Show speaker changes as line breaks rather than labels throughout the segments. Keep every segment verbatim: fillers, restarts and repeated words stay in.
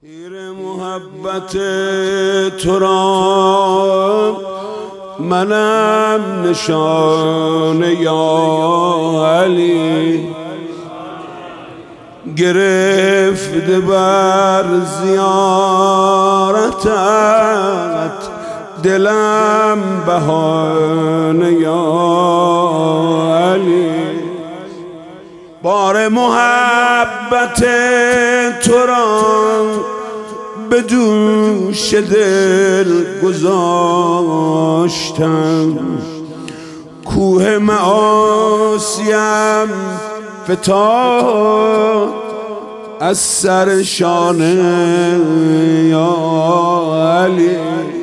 پیر محبت تو را منم نشانه یا علی، گرفته بر زیارتت دلم بهانه یا علی. بار محبت تو را به دوش دل گذاشتم، کوه معاصیم فتاد از سر شانه یا علی.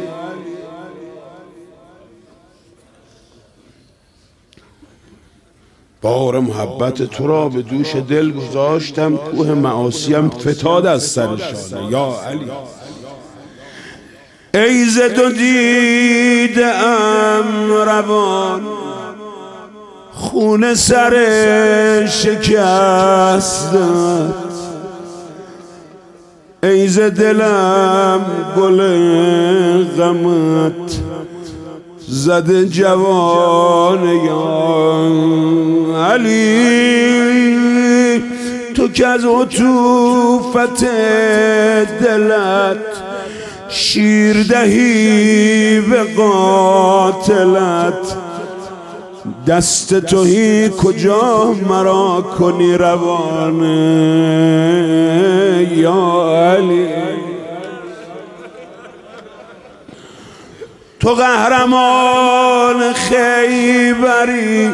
بار محبت تو را به دوش دل گذاشتم، کوه معاصیم فتاد از سر شانه یا علی. ای ز تو دیده ام روان خون سر شکستت، ای ز دلم گل غمت زده جوان یا علی. تو که از عطوفت دلت شیر دهی به قاتلت، دست تویی کجا مرا کنی روانه یا علی. تو قهرمان خیبری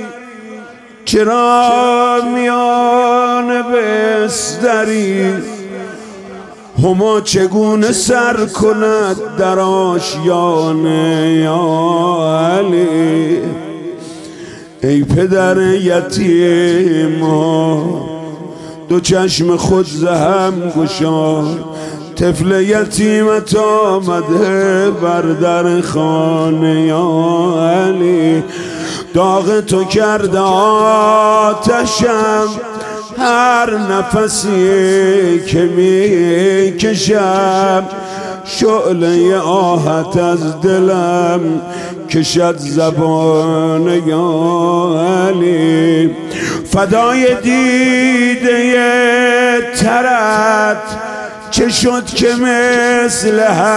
چرا میان بستری، هما چگونه سر کند در آشیانه یا علی. ای پدر یتیما دو چشم خود ز هم گشا، طفل یتیمت آمده بر در خانه یا علی. داغ تو کرده آتشم هر نفسی که می کشم، شعله آهت از دلم کشد زبان یا علی. فدای دیده ترت چه شد که مثل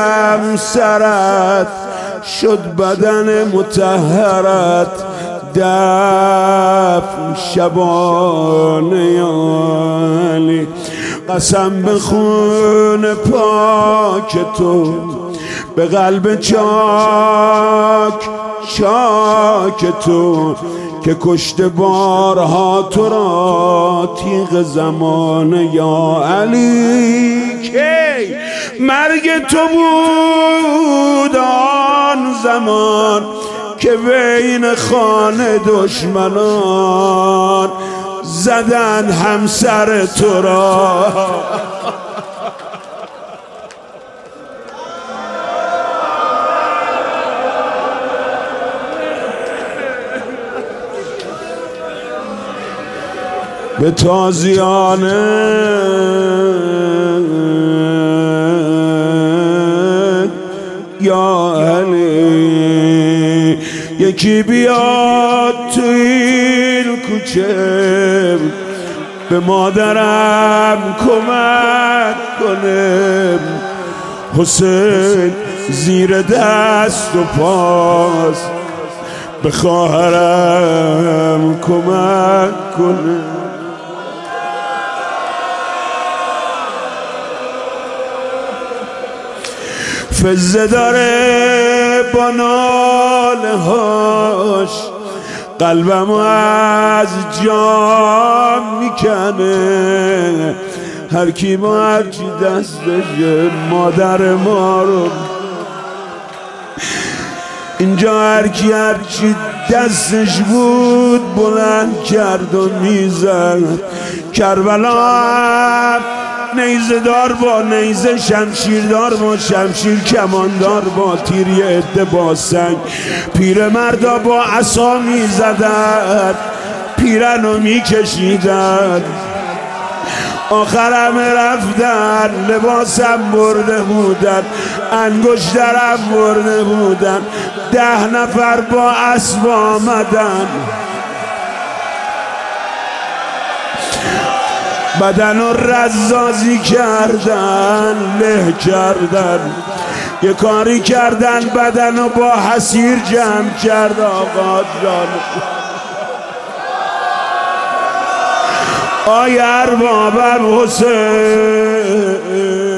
همسرت شد بدن مطهرت دفن شبانه یا علی. قسم به خون پاک تو به قلب چاک چاک تو که کشته بارها تو را تیغ زمانه یا علی. کی مرگ تو بود آن زمان که بین خانه دشمنان زدن همسر تو را. به تازیانه یا علی. یکی بیاد تو این کوچه به مادرم کمک کنه، حسین زیر دست و پاس به خواهرم کمک کنه. فزه داره با ناله هاش قلبم از جا میکنه، هر کی با هرچی دستش مادر ما رو اینجا، هر کی هرچی دستش بود بلند کرد و میزد. کربلا نیزه دار با نیزه، شمشیردار با شمشیر، کماندار با تیر، یه عده با سنگ، پیر مردا با عصا میزدن، پیرنو میکشیدن. آخرم رفتن لباسم برده بودن، انگشترم برده بودن، ده نفر با اسب آمدن، بدن و رزازی کردن، له کردن، یه کاری کردن بدن و با حسیر جمع کرد. آقا جان آی ارباب حسین